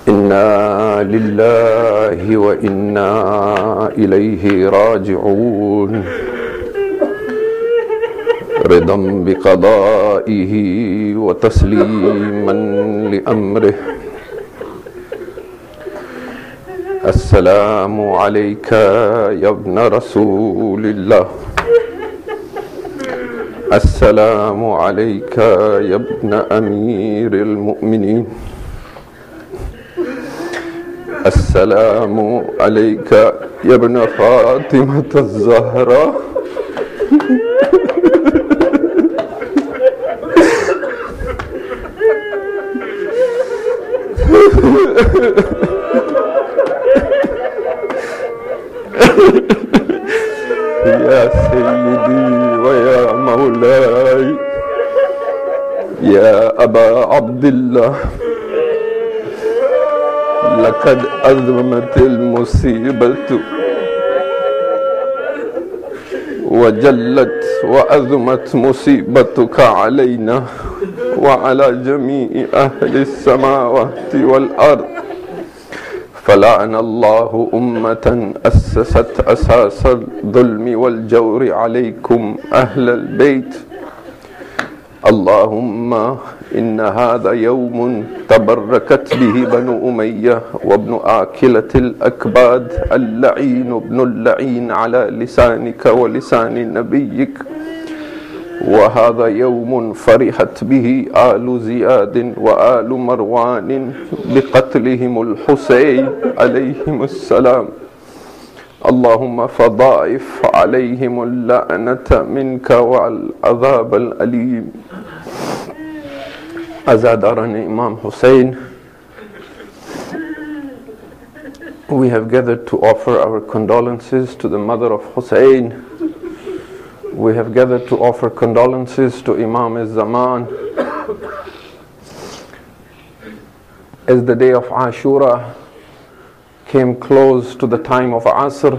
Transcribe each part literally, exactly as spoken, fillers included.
إنا لله وإنا إليه راجعون رضا بقضائه وتسليما لأمره. السلام عليك يا ابن رسول الله، السلام عليك يا ابن أمير المؤمنين، السلام عليك يا ابن فاطمة الزهراء. يا سيدي ويا مولاي يا أبا عبد الله، لقد أزمت المصيبة وجلت وأزمت مصيبتك علينا وعلى جميع أهل السماوات والأرض، فلعن الله أمة أسست أساس الظلم والجور عليكم أهل البيت. اللهم إن هذا يوم تبركت به بنو أمية وابن آكلة الأكباد اللعين ابن اللعين على لسانك ولسان نبيك، وهذا يوم فرحت به آل زياد وآل مروان بقتلهم الحسين عليهم السلام. اللهم فضاعف عليهم اللعنة منك والعذاب الأليم. Azadarani Imam Hussein, we have gathered to offer our condolences to the mother of Hussein. We have gathered to offer condolences to Imam al-Zaman. As the day of Ashura came close to the time of Asr,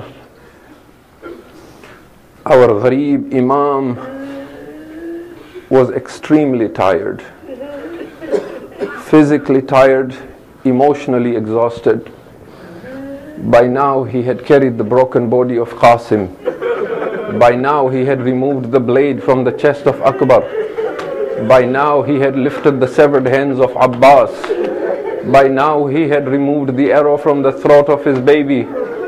our Gharib Imam was extremely tired, physically tired, emotionally exhausted. By now he had carried the broken body of Qasim. By now he had removed the blade from the chest of Akbar. By now he had lifted the severed hands of Abbas. By now he had removed the arrow from the throat of his baby.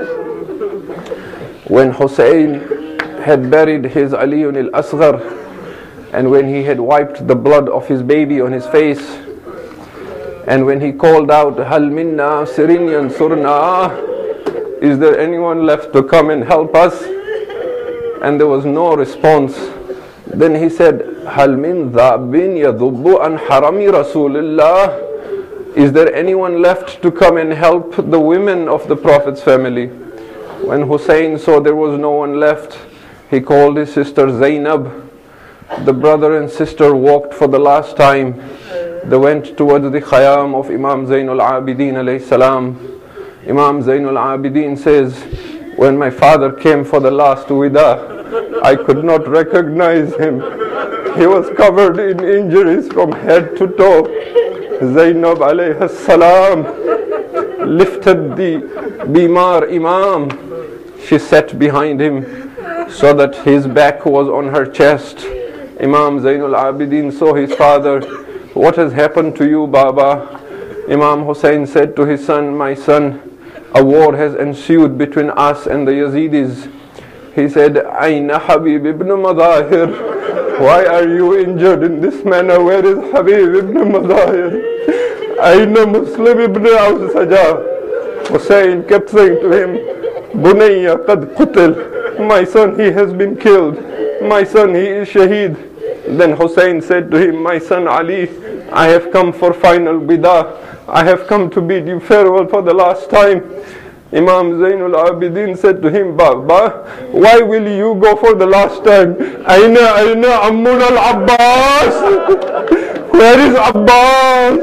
When Hussein had buried his Aliyun al-Asghar, and when he had wiped the blood of his baby on his face, and when he called out, Hal minna sirin yansurna, is there anyone left to come and help us? And there was no response. Then he said, Hal min dhabin yadhubbu an harami Rasulillah, is there anyone left to come and help the women of the Prophet's family? When Hussein saw there was no one left, he called his sister Zainab. The brother and sister walked for the last time. They went towards the Khayyam of Imam Zainul Abidin alayhi salam. Imam Zainul Abidin says, when my father came for the last wida, I could not recognize him. He was covered in injuries from head to toe. Zainab alayhi salam lifted the Bimar Imam. She sat behind him so that his back was on her chest. Imam Zainul Abidin saw his father. What has happened to you, Baba? Imam Hussein said to his son, my son, a war has ensued between us and the Yazidis. He said, Aina Habib ibn Madahir? Why are you injured in this manner? Where is Habib ibn Madahir? Aina Muslim ibn Awsaja? Hussein kept saying to him, Bunayya qad qutil, my son, he has been killed. My son, he is shaheed. Then Hussein said to him, my son Ali, I have come for final bidah. I have come to bid you farewell for the last time. Imam Zainul Abidin said to him, Baba, why will you go for the last time? Aina, aina, Ammun al-Abbas. Where is Abbas?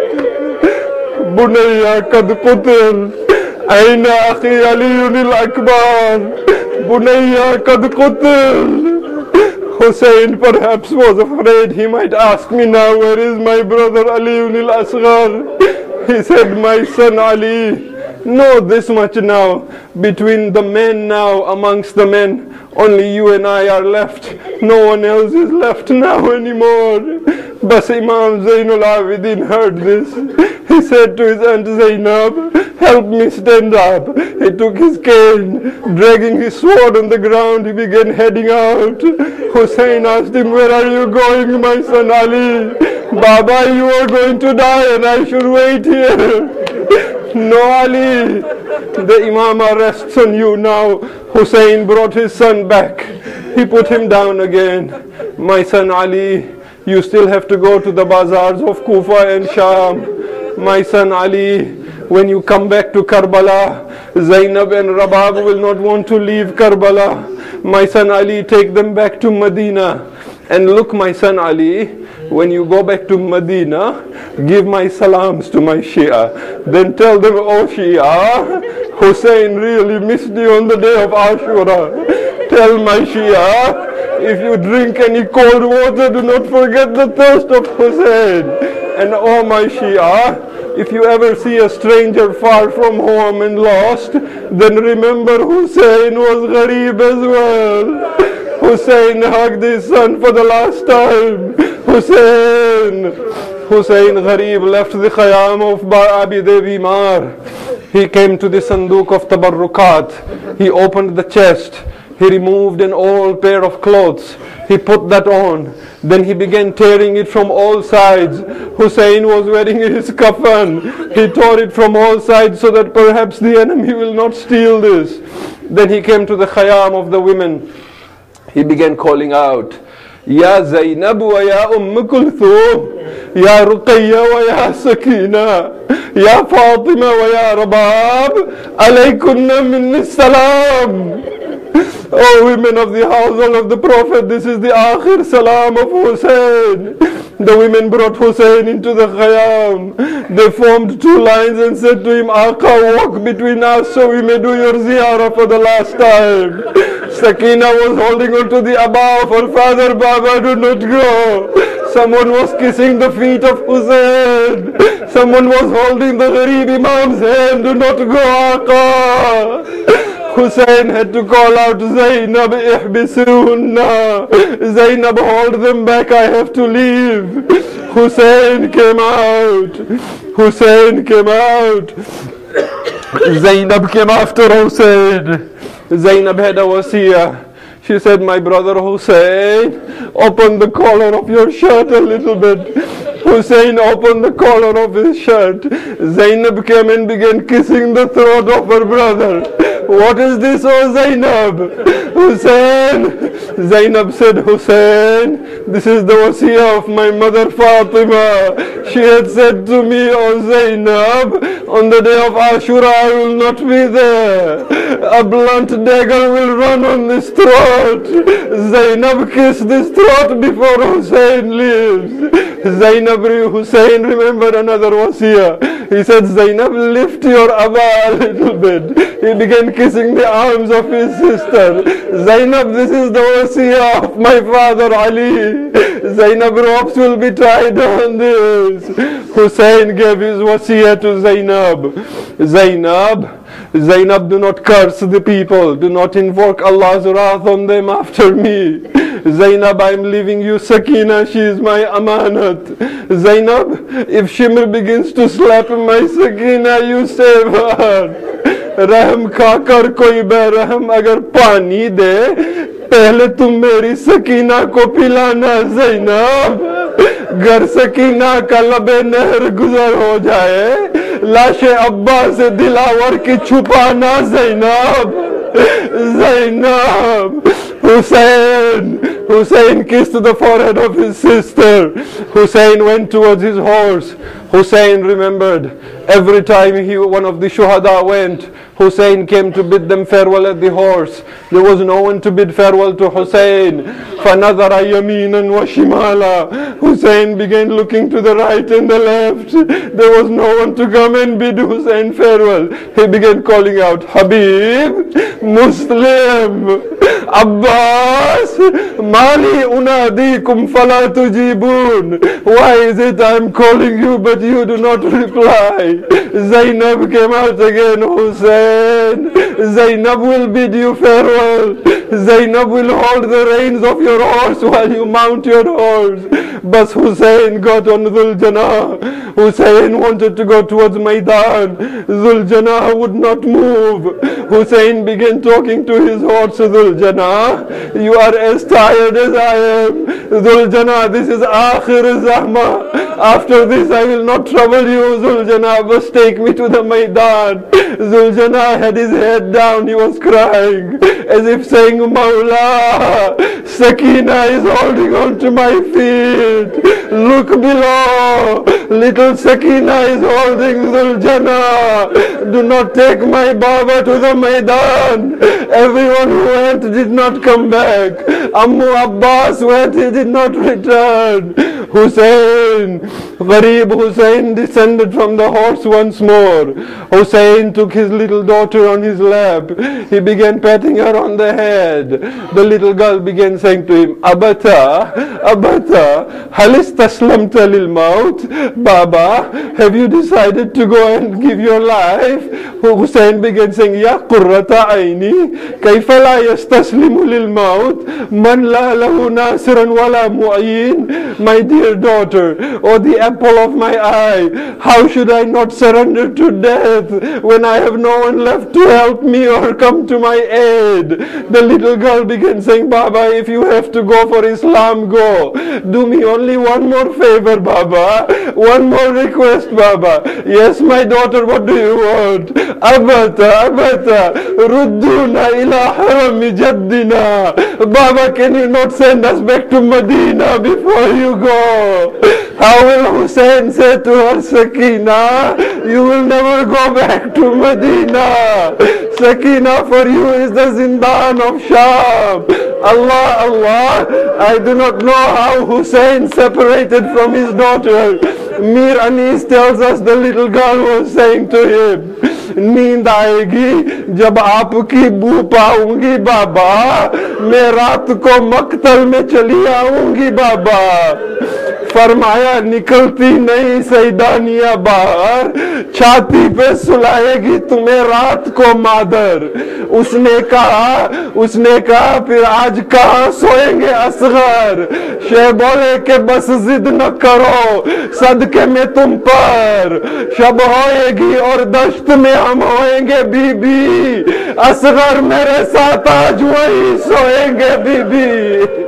Bunayya qad qutil. Aina akhi Aliyun al-Akbar. Bunayya qad qutil. Hussein perhaps was afraid he might ask me now, where is my brother Ali al-Asghar? He said, my son Ali, know this much now, between the men now, amongst the men, only you and I are left. No one else is left now anymore. But Imam Zainul Abidin heard this. He said to his aunt Zainab, help me stand up. He took his cane, dragging his sword on the ground, he began heading out. Hussein asked him, where are you going, my son Ali? Baba, you are going to die and I should wait here. No, Ali, the Imam rests on you now. Hussein brought his son back. He put him down again. My son Ali, you still have to go to the bazaars of Kufa and Sham. My son Ali, when you come back to Karbala, Zainab and Rabab will not want to leave Karbala. My son Ali, take them back to Medina. And look, my son Ali, when you go back to Medina, give my salams to my Shia. Then tell them, oh Shia, Hussein really missed you on the day of Ashura. Tell my Shia, if you drink any cold water, do not forget the thirst of Hussein. And oh my Shia, if you ever see a stranger far from home and lost, then remember Hussein was Gharib as well. Hussein hugged his son for the last time. Hussein, Hussein Gharib left the Khayyam of Abi Devi Mar. He came to the Sanduk of Tabarrukat. He opened the chest. He removed an old pair of clothes. He put that on. Then he began tearing it from all sides. Hussein was wearing his kafan. He tore it from all sides so that perhaps the enemy will not steal this. Then he came to the Khayyam of the women. He began calling out, Ya Zainab wa ya Umm Kulthum, Ya Ruqayya wa ya Sakina, Ya Fatima wa ya Rabab, alaykunna minni salam. Oh women of the household of the Prophet, this is the akhir salam of Hussein. The women brought Hussein into the Khayyam. They formed two lines and said to him, Aqa, walk between us so we may do your ziyarah for the last time. Sakina was holding on to the abba of her father, Baba, do not go. Someone was kissing the feet of Hussein. Someone was holding the Gharib Imam's hand, do not go, Aqa. Hussein had to call out, Zainab, ihbisunna. Zainab, hold them back, I have to leave. Hussein came out. Hussein came out. Zainab came after Hussein. Zainab had a wasiyah. She said, my brother Hussein, open the collar of your shirt a little bit. Hussein opened the collar of his shirt. Zainab came and began kissing the throat of her brother. What is this, oh Zainab? Hussein. Zainab said, Hussein, this is the wasiyah of my mother Fatima. She had said to me, oh Zainab, on the day of Ashura I will not be there. A blunt dagger will run on this throat. Zainab kissed this throat before Hussein leaves. Zainab, Hussein remembered another wasiyah. He said, Zainab, lift your abba a little bit. He began kissing the arms of his sister. Zainab, this is the wasiyah of my father Ali. Zainab, ropes will be tied on this. Hussein gave his wasiyah to Zainab. Zainab, Zainab, do not curse the people. Do not invoke Allah's wrath on them after me. Zainab, I am leaving you Sakina. She is my amanat. Zainab, if Shimr begins to slap my Sakina, you save her. रहम खाकर कोई बेरहम अगर पानी दे, पहले तुम मेरी सकीना को पिलाना ज़ैनब। घर सकीना का लबे नहर गुजर हो जाए, लाशे अब्बा से दिलावर की छुपाना Zainab. Zainab, Hussein, Hussein kissed the forehead of his sister. Hussein went towards his horse. Hussein remembered every time he, one of the shuhada went, Hussein came to bid them farewell at the horse. There was no one to bid farewell to Hussein. فَنَظَرَ يَمِينًا وَشِمَالًا. Hussein began looking to the right and the left. There was no one to come and bid Hussein farewell. He began calling out, Habib, Muslim, Abba, Abbas, Mali unadikum fala tujibun. Why is it I'm calling you but you do not reply? Zainab came out again. Hussein, Zainab will bid you farewell. Zainab will hold the reins of your horse while you mount your horse. But Hussein got on Dhul Janah. Hussein wanted to go towards Maidan. Dhul Janah would not move. Hussein began talking to his horse. Dhul Janah, you are as tired as I am. Dhul Janah, this is Akhir Zahma. After this I will not trouble you, Dhul Janah, but take me to the Maidan. Dhul Janah had his head down. He was crying as if saying, Mawla, Sakina is holding on to my feet. Look below. Little Sakina is holding Dhul Janah. Do not take my Baba to the Maidan. Everyone who went did not come back. Ammu Abbas went, he did not return. Hussein, Gharib Hussein descended from the horse once more. Hussein took his little daughter on his lap. He began patting her on the head. The little girl began saying to him, Abata, Abata, halis taslamta lil maut. Baba, have you decided to go and give your life? Hussein began saying, Ya qurrata aini, kayfa la yastaslimu lil maut, man la lahu nasiran wala mu'in. My dear daughter, oh the apple of my eye, how should I not surrender to death when I have no one left to help me or come to my aid? The little girl began saying, Baba, if you have to go for Islam, go. Do me only one more favor, Baba. One more request, Baba. Yes, my daughter, what do you want? Abata, Abata, Rudduna ila harami jaddina. Baba, can you not send us back to Medina before you go? How will Hussein say to her, Sakina, you will never go back to Medina. Sakina for you is the Zindan of Sham. Allah, Allah, I do not know how Hussein separated from his daughter. Mir Anis tells us the little girl was saying to him, नींद आएगी जब आपकी बू पाऊंगी बाबा, मैं रात को मक्तल में चली आऊंगी बाबा. फरमाया निकलती नहीं सैदानिया बाहर, छाती पे सुलाएगी तुम्हें रात को मादर. उसने कहा उसने कहा फिर आज कहाँ सोएंगे असगर. शेर बोले के बस जिद न करो सदके में तुम पर, शब होएगी और दश्त में हम होएंगे बीबी. असगर मेरे साथ आज वही सोएंगे बीबी.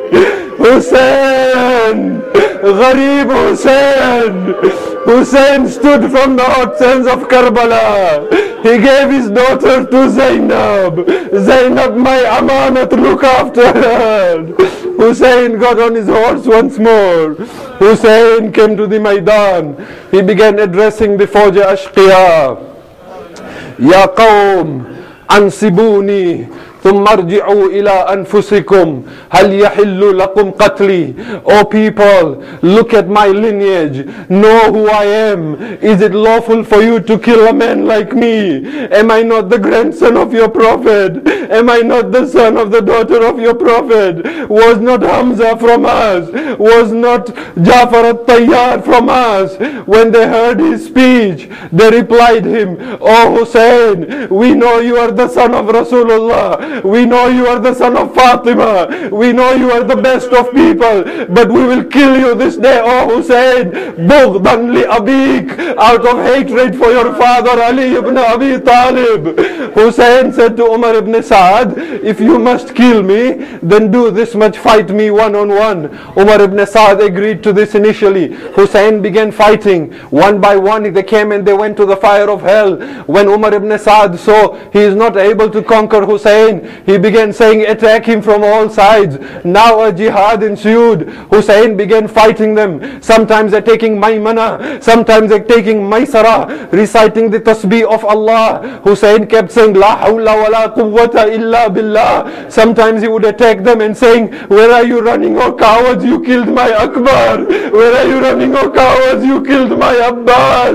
Hussein, Gharib Hussein. Hussein stood from the hot sands of Karbala. He gave his daughter to Zainab. Zainab, my amanat, look after her. Hussein got on his horse once more. Hussein came to the Maidan. He began addressing the Fauja Ashqiya. Ya qawm, ansibuni. ثم ارجعوا إلى أنفسكم هل يحل لكم قتلي. O people, look at my lineage, know who I am. Is it lawful for you to kill a man like me? Am I not the grandson of your prophet? Am I not the son of the daughter of your prophet? Was not Hamza from us? Was not Jafar al-Tayyar from us? When they heard his speech, they replied him, O Hussein, we know you are the son of Rasulullah. We know you are the son of Fatima. We know you are the best of people. But we will kill you this day, O Hussein. Bughdan li abik. Out of hatred for your father Ali ibn Abi Talib. Hussein said to Umar ibn Saad, if you must kill me, then do this much, fight me one on one. Umar ibn Saad agreed to this initially. Hussein began fighting. One by one they came and they went to the fire of hell. When Umar ibn Saad saw he is not able to conquer Hussein, he began saying, attack him from all sides. Now a jihad ensued. Hussein began fighting them. Sometimes they're taking Maymana, sometimes they're taking Maysara, reciting the tasbih of Allah. Hussein kept saying, La hawla wa la quwwata illa billah. Sometimes he would attack them and saying, where are you running, O cowards? You killed my Akbar. Where are you running, O cowards? You killed my Abbas.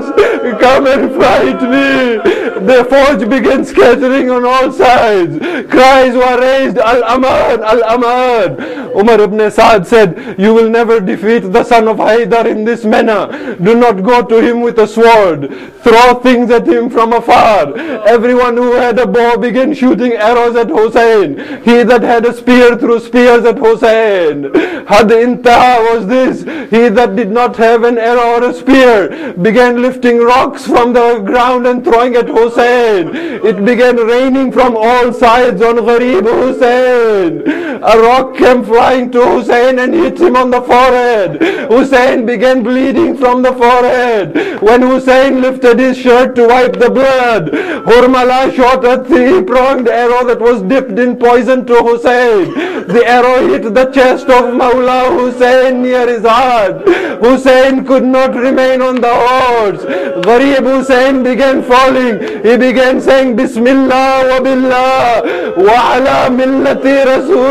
come and fight me. The forge began scattering on all sides. Cries were raised, Al-Aman, Al-Aman. Umar ibn Saad said, you will never defeat the son of Haydar in this manner. Do not go to him with a sword. Throw things at him from afar. Everyone who had a bow began shooting arrows at Hussein. He that had a spear threw spears at Hussein. Had intaha was this. He that did not have an arrow or a spear began lifting rocks from the ground and throwing at Hussein. It began raining from all sides on Gharib Hussein. A rock came flying to Hussein and hit him on the forehead. Hussein began bleeding from the forehead. When Hussein lifted his shirt to wipe the blood, Hurmala shot a three-pronged arrow that was dipped in poison to Hussein. The arrow hit the chest of Mawla Hussein near his heart. Hussein could not remain on the horse. Gharib Hussein began falling. He began saying, Bismillah wa billah wa ala millati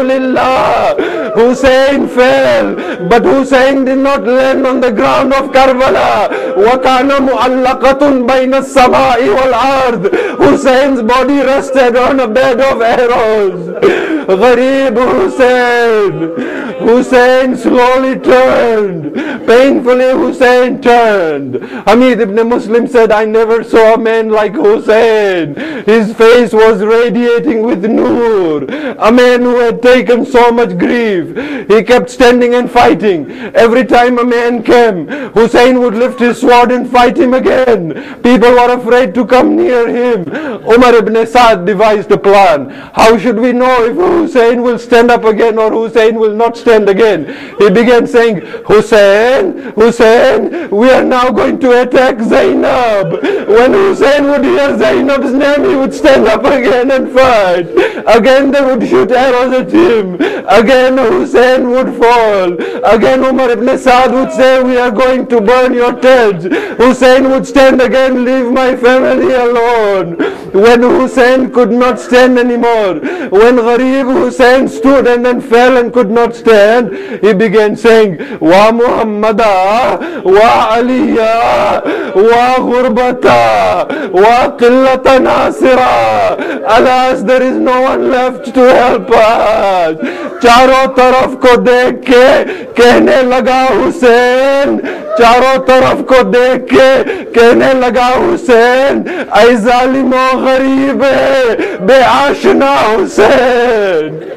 Rasulillah. Hussein fell, but Hussein did not land on the ground of Karbala. وَكَانَ مُعَلَّقَةٌ بَيْنَ السَّمَاءِ وَالْأَرْضِ. Hussein's body rested on a bed of arrows. Gharib Hussein. Hussein slowly turned. Painfully Hussein turned. Hamid ibn Muslim said, I never saw a man like Hussein. His face was radiating with nur. A man who had taken so much grief. He kept standing and fighting. Every time a man came, Hussein would lift his sword and fight him again. People were afraid to come near him. Umar ibn Saad devised a plan. How should we know if Hussein will stand up again or Hussein will not stand again? He began saying, Hussein, Hussein, we are now going to attack Zainab. When Hussein would hear Zainab's name, he would stand up again and fight. Again they would shoot arrows at him. Again Hussein would fall. Again Umar ibn Saad would say, we are going to burn your tents. Hussein would stand again, leave my family alone. When Hussein could not stand anymore, when Gharib Hussein stood and then fell and could not stand, he began saying, Wa Muhammada, Wa Aliya, Wa Ghurbata, Wa Qillata Nasira. Alas, there is no one left to help us. Charo taraf ko dekh ke kehne laga Hussein. Charo taraf ko dekh ke kehne laga Hussein. Ay zalimo gharib hai, beashna Hussein.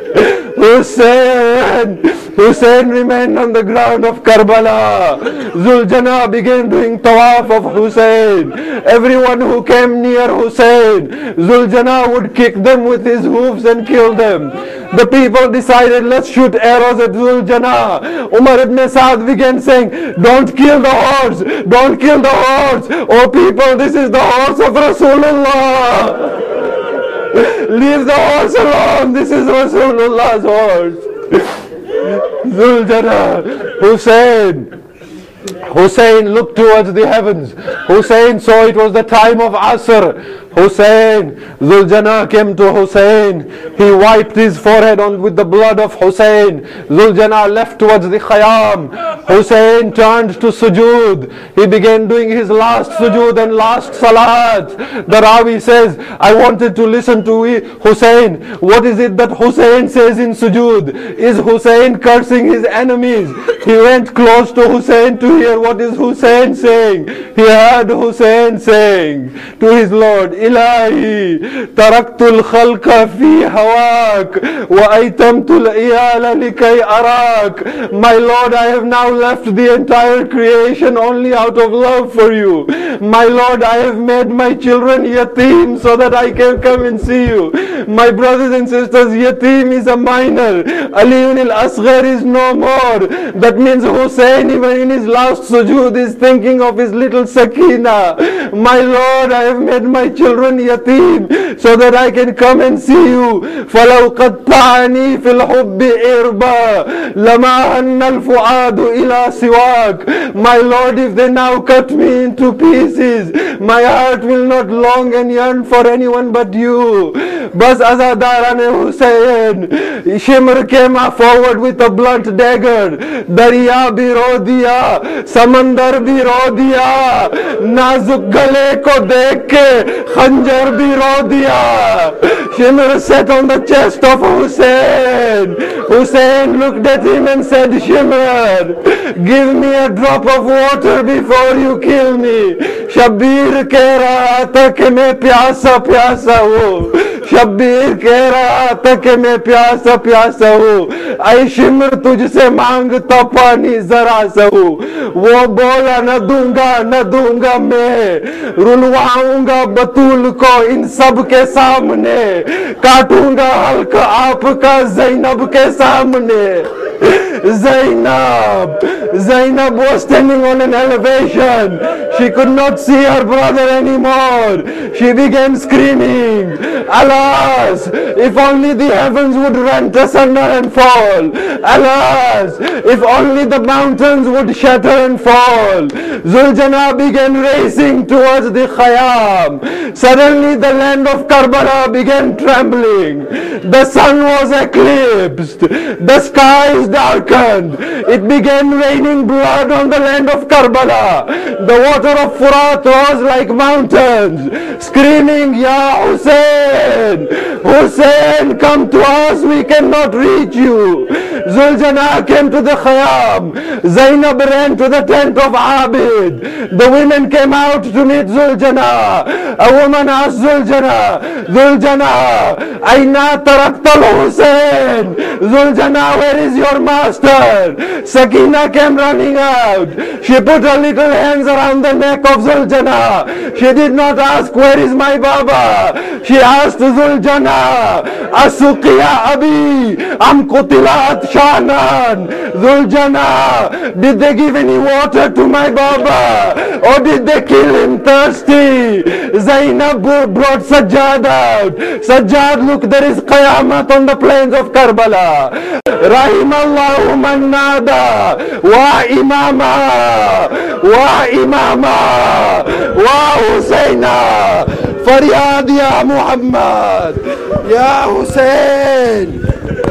Hussein. Hussein remained on the ground of Karbala. Zuljana began doing tawaf of Hussein. Everyone who came near Hussein, Zuljana would kick them with his hoofs and kill them. The people decided, let's shoot arrows at Zuljana. Umar ibn Saad began saying, don't kill the horse, don't kill the horse. Oh people, this is the horse of Rasulullah. Leave the horse alone, this is Rasulullah's horse. Zuljana, Hussein. Hussein looked towards the heavens. Hussein saw it was the time of Asr. Hussein, Zuljana came to Hussein. He wiped his forehead on with the blood of Hussein. Zuljana left towards the Khayyam. Hussein turned to sujood. He began doing his last sujood and last salat. The Rawi says, I wanted to listen to Hussein. What is it that Hussein says in sujood? Is Hussein cursing his enemies? He went close to Hussein to hear what is Hussein saying. He heard Hussein saying to his Lord, Ilahi, taraktul khalqa fi hawak, wa aitamtul iyala likay arak. My Lord, I have now left the entire creation only out of love for you. My Lord, I have made my children yatim so that I can come and see you. My brothers and sisters, yatim is a minor. Aliun al-Asghar is no more. That means Hussein, even in his last sujood, is thinking of his little Sakina. My Lord, I have made my children yatim so that I can come and see you. فَلَوْ قَطَّعَنِي فِي الْحُبِّ إِرْبًا لَمَا أَنَّ الْفُعَادُ إِلَى سِوَاكَ. My Lord, if they now cut me into pieces, my heart will not long and yearn for anyone but you. Bas Azadarane Hussein. Shimr came forward with a blunt dagger. Dariya bhi ro diya, samandar bhi ro diya, nazuk gale ko dekh ke khanjar bhi ro diya. Shimr sat on the chest of Hussein. Hussein looked at him and said, Shimr, give me a drop of water before you kill me. Shabbir keh raha tha कि मैं प्यासा प्यासा हूँ. शब्बीर कह रहा था कि मैं प्यासा प्यासा हूँ. ऐ शिमर तुझसे मांगता पानी जरा सा हूँ. वो बोला न दूंगा न दूंगा मैं, रुलवाऊंगा बतूल को इन सब के सामने, काटूंगा हल्क आपका ज़ैनब के सामने. Zainab, Zainab was standing on an elevation. She could not see her brother anymore. She began screaming, alas, if only the heavens would rent asunder and fall. Alas, if only the mountains would shatter and fall. Zuljana began racing towards the Khayyam. Suddenly the land of Karbala began trembling. The sun was eclipsed. The skies darkened. It began raining blood on the land of Karbala. The water of Furat rose like mountains, screaming, Ya Hussein, Hussein, come to us, we cannot reach you. Zuljana came to the Khayyam. Zainab ran to the tent of Abid. The women came out to meet Zuljana. A woman asked Zuljana, Zuljana, Aina taraktal Hussein? Zuljana, where is your master? Sakina came running out. She put her little hands around the neck of Zuljana. She did not ask, where is my Baba? She asked Zuljana, Asuqiya Abi, Am Kutilat Shanan. Zuljana, did they give any water to my Baba? Or did they kill him thirsty? Zainab brought Sajjad out. Sajjad, look, there is Qayamat on the plains of Karbala. Rahimallahu man nada, wa imama, wa imama, wa Husaina, Faryad ya Muhammad, ya Hussein.